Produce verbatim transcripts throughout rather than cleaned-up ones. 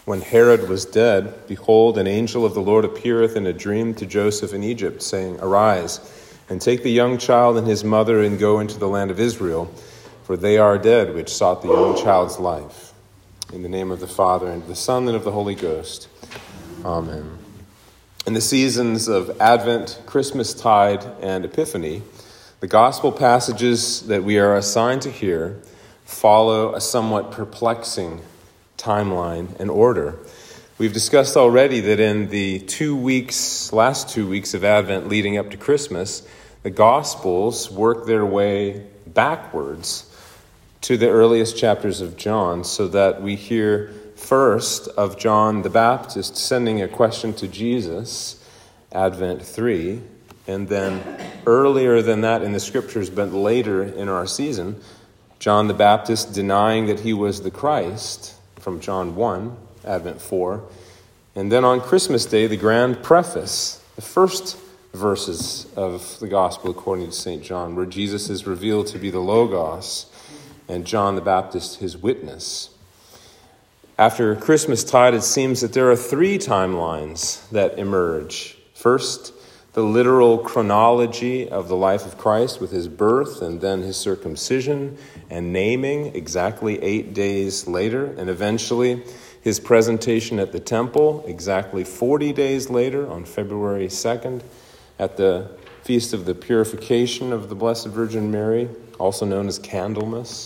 When Herod was dead, behold, an angel of the Lord appeareth in a dream to Joseph in Egypt, saying, Arise, and take the young child and his mother, and go into the land of Israel, for they are dead which sought the young child's life. In the name of the Father, and of the Son, and of the Holy Ghost. Amen. In the seasons of Advent, Christmastide, and Epiphany, the gospel passages that we are assigned to hear follow a somewhat perplexing timeline and order. We've discussed already that in the two weeks, last two weeks of Advent leading up to Christmas, the Gospels work their way backwards to the earliest chapters of John, so that we hear first of John the Baptist sending a question to Jesus, Advent three, and then earlier than that in the Scriptures, but later in our season, John the Baptist denying that he was the Christ, from John one, Advent four. And then on Christmas Day, the grand preface, the first verses of the Gospel according to Saint John, where Jesus is revealed to be the Logos and John the Baptist his witness. After Christmastide, it seems that there are three timelines that emerge. First, the literal chronology of the life of Christ with his birth and then his circumcision and naming exactly eight days later, and eventually his presentation at the temple exactly forty days later on February second at the Feast of the Purification of the Blessed Virgin Mary, also known as Candlemas.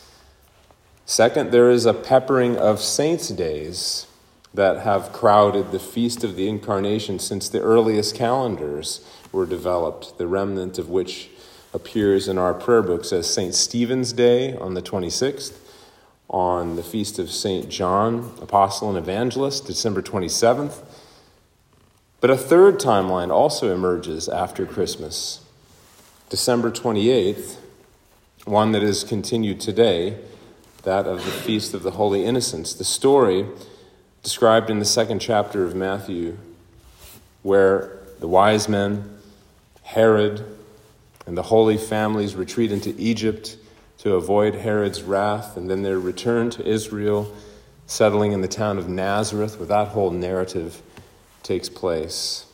Second, there is a peppering of saints' days that have crowded the Feast of the Incarnation since the earliest calendars were developed, the remnant of which appears in our prayer books as Saint Stephen's Day on the twenty-sixth, on the Feast of Saint John, Apostle and Evangelist, December twenty-seventh. But a third timeline also emerges after Christmas, December twenty-eighth, one that is continued today, that of the Feast of the Holy Innocents, the story described in the second chapter of Matthew, where the wise men, Herod, and the Holy Families retreat into Egypt to avoid Herod's wrath, and then their return to Israel, settling in the town of Nazareth, where that whole narrative takes place.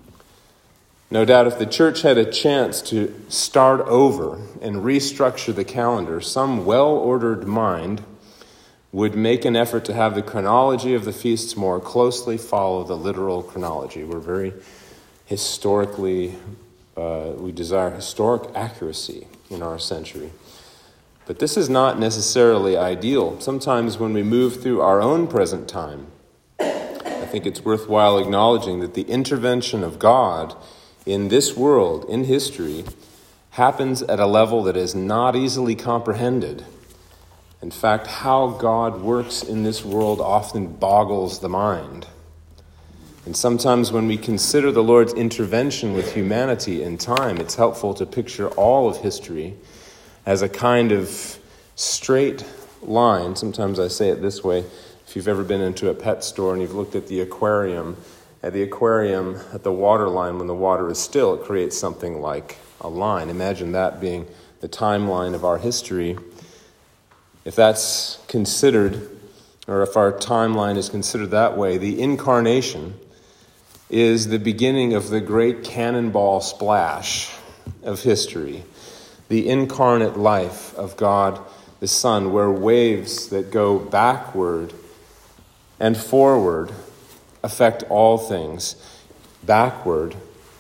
No doubt if the church had a chance to start over and restructure the calendar, some well-ordered mind would make an effort to have the chronology of the feasts more closely follow the literal chronology. We're very historically, uh, we desire historic accuracy in our century. But this is not necessarily ideal. Sometimes when we move through our own present time, I think it's worthwhile acknowledging that the intervention of God in this world, in history, happens at a level that is not easily comprehended. In fact, how God works in this world often boggles the mind. And sometimes when we consider the Lord's intervention with humanity in time, it's helpful to picture all of history as a kind of straight line. Sometimes I say it this way. If you've ever been into a pet store and you've looked at the aquarium, at the aquarium, at the water line, when the water is still, it creates something like a line. Imagine that being the timeline of our history. If that's considered, or if our timeline is considered that way, the incarnation is the beginning of the great cannonball splash of history, the incarnate life of God the Son, where waves that go backward and forward affect all things, backward,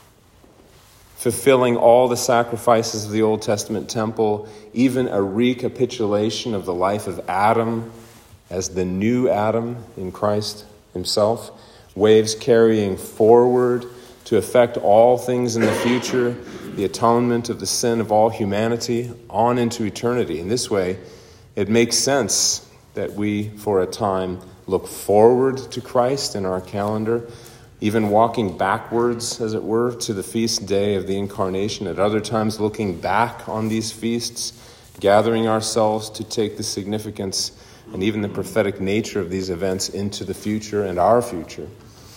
fulfilling all the sacrifices of the Old Testament temple, even a recapitulation of the life of Adam as the new Adam in Christ himself, waves carrying forward to affect all things in the future, the atonement of the sin of all humanity, on into eternity. In this way, it makes sense that we, for a time, look forward to Christ in our calendar, even walking backwards, as it were, to the feast day of the Incarnation. At other times, looking back on these feasts, gathering ourselves to take the significance and even the prophetic nature of these events into the future and our future.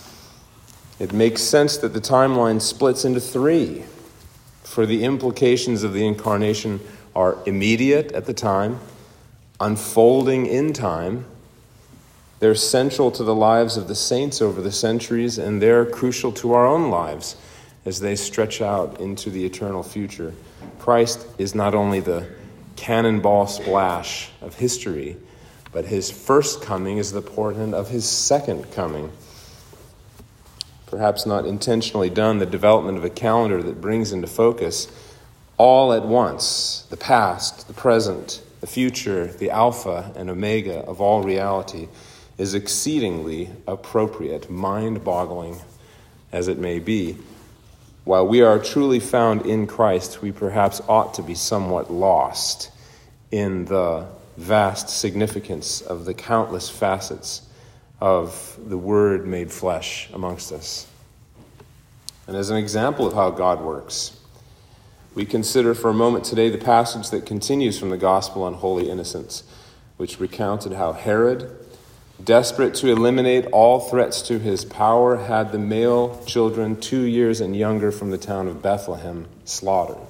It makes sense that the timeline splits into three, for the implications of the Incarnation are immediate at the time, unfolding in time, They're central to the lives of the saints over the centuries, and they're crucial to our own lives as they stretch out into the eternal future. Christ is not only the cannonball splash of history, but his first coming is the portent of his second coming. Perhaps not intentionally done, the development of a calendar that brings into focus all at once the past, the present, the future, the Alpha and Omega of all reality is exceedingly appropriate, mind-boggling as it may be. While we are truly found in Christ, we perhaps ought to be somewhat lost in the vast significance of the countless facets of the Word made flesh amongst us. And as an example of how God works, we consider for a moment today the passage that continues from the Gospel on Holy Innocents, which recounted how Herod, desperate to eliminate all threats to his power, had the male children two years and younger from the town of Bethlehem slaughtered.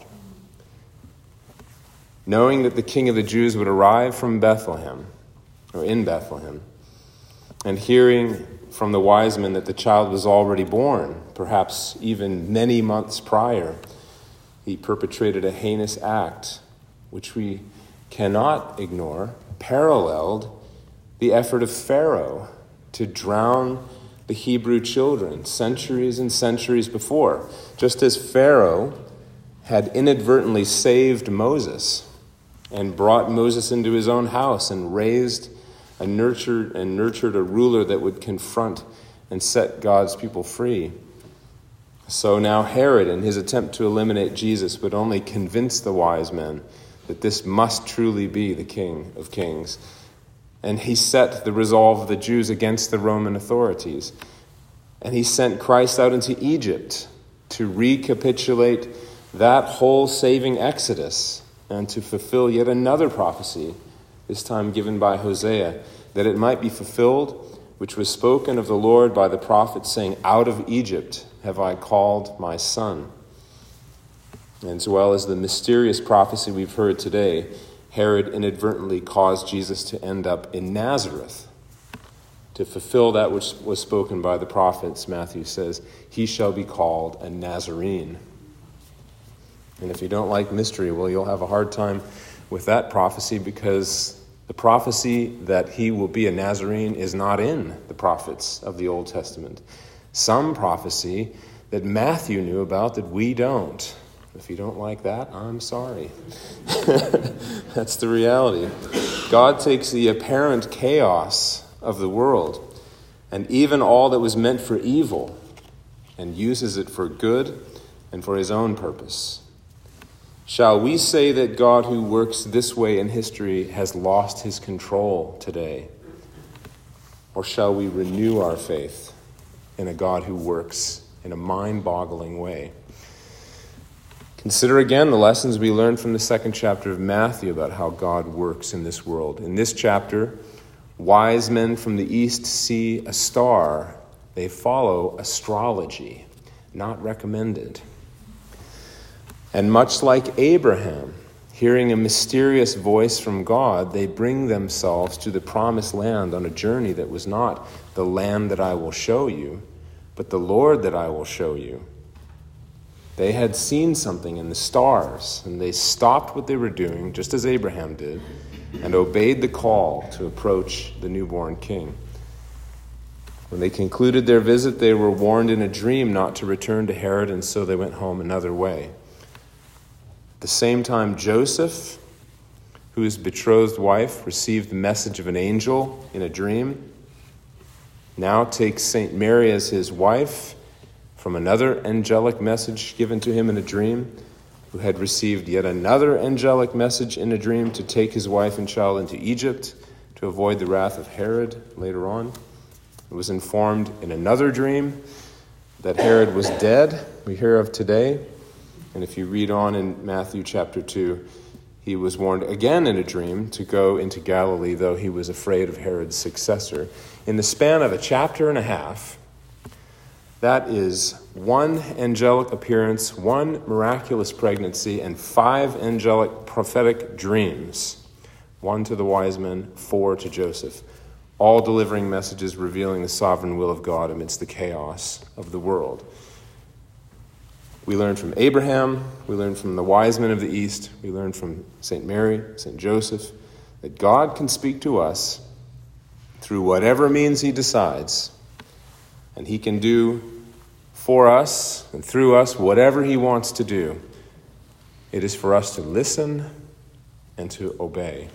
Knowing that the King of the Jews would arrive from Bethlehem, or in Bethlehem, and hearing from the wise men that the child was already born, perhaps even many months prior, he perpetrated a heinous act, which we cannot ignore, paralleled the effort of Pharaoh to drown the Hebrew children centuries and centuries before. Just as Pharaoh had inadvertently saved Moses and brought Moses into his own house and raised a nurtured and nurtured a ruler that would confront and set God's people free. So now Herod, in his attempt to eliminate Jesus, would only convince the wise men that this must truly be the King of Kings. And he set the resolve of the Jews against the Roman authorities. And he sent Christ out into Egypt to recapitulate that whole saving exodus and to fulfill yet another prophecy, this time given by Hosea, that it might be fulfilled, which was spoken of the Lord by the prophet, saying, "Out of Egypt have I called my son." And as well as the mysterious prophecy we've heard today, Herod inadvertently caused Jesus to end up in Nazareth to fulfill that which was spoken by the prophets. Matthew says, "He shall be called a Nazarene." And if you don't like mystery, well, you'll have a hard time with that prophecy, because the prophecy that he will be a Nazarene is not in the prophets of the Old Testament. Some prophecy that Matthew knew about that we don't. If you don't like that, I'm sorry. That's the reality. God takes the apparent chaos of the world and even all that was meant for evil and uses it for good and for his own purpose. Shall we say that God who works this way in history has lost his control today? Or shall we renew our faith in a God who works in a mind-boggling way? Consider again the lessons we learned from the second chapter of Matthew about how God works in this world. In this chapter, wise men from the east see a star. They follow astrology, not recommended. And much like Abraham, hearing a mysterious voice from God, they bring themselves to the promised land on a journey that was not the land that I will show you, but the Lord that I will show you. They had seen something in the stars, and they stopped what they were doing, just as Abraham did, and obeyed the call to approach the newborn king. When they concluded their visit, they were warned in a dream not to return to Herod, and so they went home another way. At the same time, Joseph, whose betrothed wife received the message of an angel in a dream, now takes Saint Mary as his wife from another angelic message given to him in a dream, who had received yet another angelic message in a dream to take his wife and child into Egypt to avoid the wrath of Herod later on. It was informed in another dream that Herod was dead, we hear of today. And if you read on in Matthew chapter two, he was warned again in a dream to go into Galilee, though he was afraid of Herod's successor. In the span of a chapter and a half, that is one angelic appearance, one miraculous pregnancy, and five angelic prophetic dreams. One to the wise men, four to Joseph. all delivering messages revealing the sovereign will of God amidst the chaos of the world. We learn from Abraham, we learn from the wise men of the East, we learn from Saint Mary, Saint Joseph, that God can speak to us through whatever means he decides, and he can do for us and through us whatever he wants to do. It is for us to listen and to obey.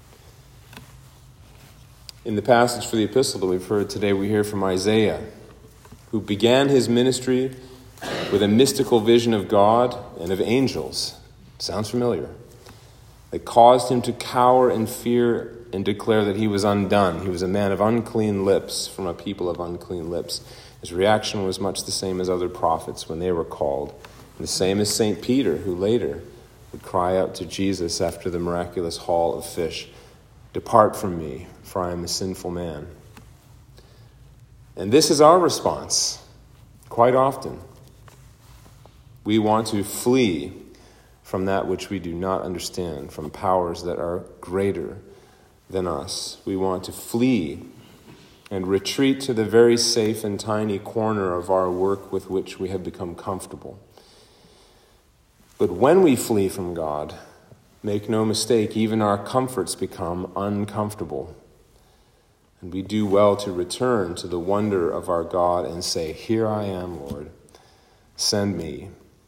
In the passage for the epistle that we've heard today, we hear from Isaiah, who began his ministry with a mystical vision of God and of angels. Sounds familiar. That caused him to cower in fear and declare that he was undone. He was a man of unclean lips from a people of unclean lips. His reaction was much the same as other prophets when they were called. And the same as Saint Peter, who later would cry out to Jesus after the miraculous haul of fish, "Depart from me, for I am a sinful man." And this is our response quite often. We want to flee from that which we do not understand, from powers that are greater than us. We want to flee and retreat to the very safe and tiny corner of our work with which we have become comfortable. But when we flee from God, make no mistake, even our comforts become uncomfortable. And we do well to return to the wonder of our God and say, "Here I am, Lord, send me."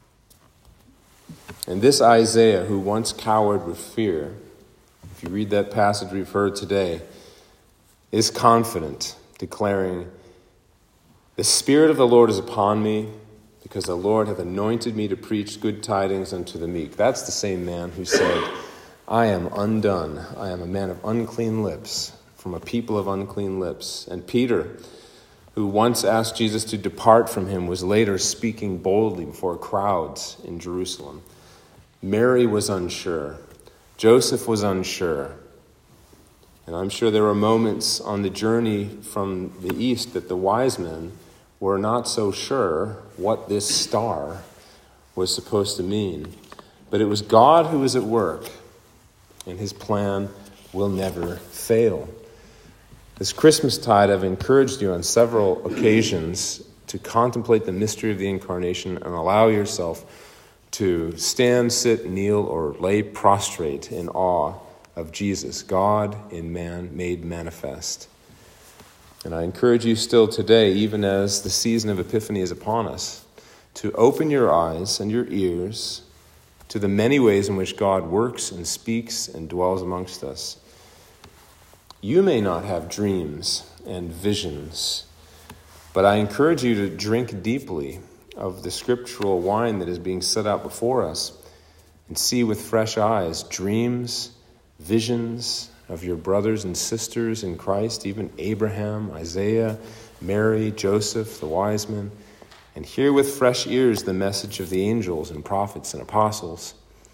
And this Isaiah, who once cowered with fear, if you read that passage we've heard today, is confident, declaring, "The Spirit of the Lord is upon me, because the Lord hath anointed me to preach good tidings unto the meek." That's the same man who said, "I am undone. I am a man of unclean lips, from a people of unclean lips." And Peter, who once asked Jesus to depart from him, was later speaking boldly before crowds in Jerusalem. Mary was unsure. Joseph was unsure. And I'm sure there were moments on the journey from the east that the wise men were not so sure what this star was supposed to mean. But it was God who was at work, and his plan will never fail. This Christmastide, I've encouraged you on several occasions to contemplate the mystery of the Incarnation and allow yourself to stand, sit, kneel, or lay prostrate in awe of Jesus, God in man made manifest. And I encourage you still today, even as the season of Epiphany is upon us, to open your eyes and your ears to the many ways in which God works and speaks and dwells amongst us. You may not have dreams and visions, but I encourage you to drink deeply of the scriptural wine that is being set out before us and see with fresh eyes dreams, visions of your brothers and sisters in Christ, even Abraham, Isaiah, Mary, Joseph, the wise men, and hear with fresh ears the message of the angels and prophets and apostles.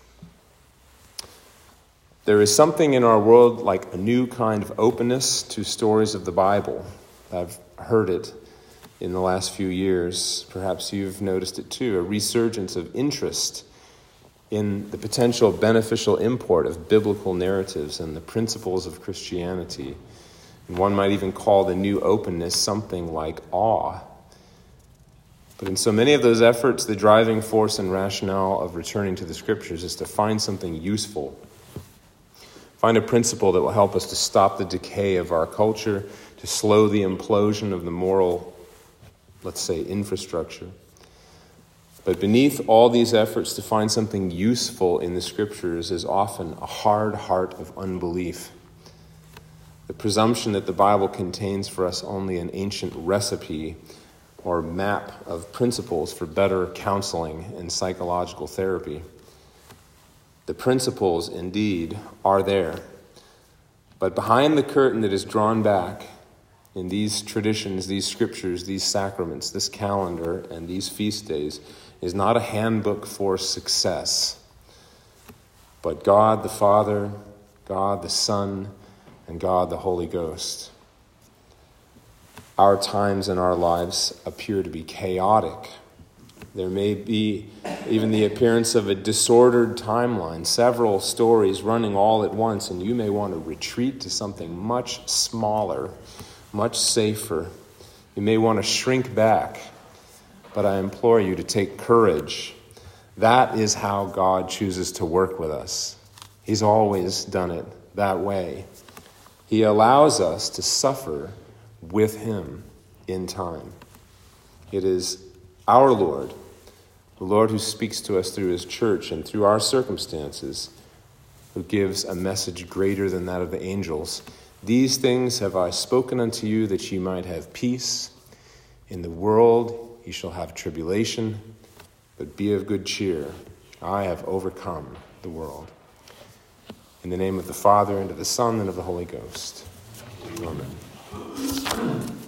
There is something in our world like a new kind of openness to stories of the Bible. I've heard it in the last few years. Perhaps you've noticed it too, a resurgence of interest in the potential beneficial import of biblical narratives and the principles of Christianity. And one might even call the new openness something like awe. But in so many of those efforts, the driving force and rationale of returning to the Scriptures is to find something useful. Find a principle that will help us to stop the decay of our culture, to slow the implosion of the moral, let's say, infrastructure. But beneath all these efforts to find something useful in the Scriptures is often a hard heart of unbelief. The presumption that the Bible contains for us only an ancient recipe or map of principles for better counseling and psychological therapy. The principles, indeed, are there. But behind the curtain that is drawn back in these traditions, these scriptures, these sacraments, this calendar, and these feast days is not a handbook for success, but God the Father, God the Son, and God the Holy Ghost. Our times and our lives appear to be chaotic, There may be even the appearance of a disordered timeline, several stories running all at once, and you may want to retreat to something much smaller, much safer. You may want to shrink back, but I implore you to take courage. That is how God chooses to work with us. He's always done it that way. He allows us to suffer with him in time. It is our Lord, the Lord who speaks to us through his church and through our circumstances, who gives a message greater than that of the angels. These things have I spoken unto you, that ye might have peace. In the world ye shall have tribulation, but be of good cheer. I have overcome the world. In the name of the Father, and of the Son, and of the Holy Ghost. Amen.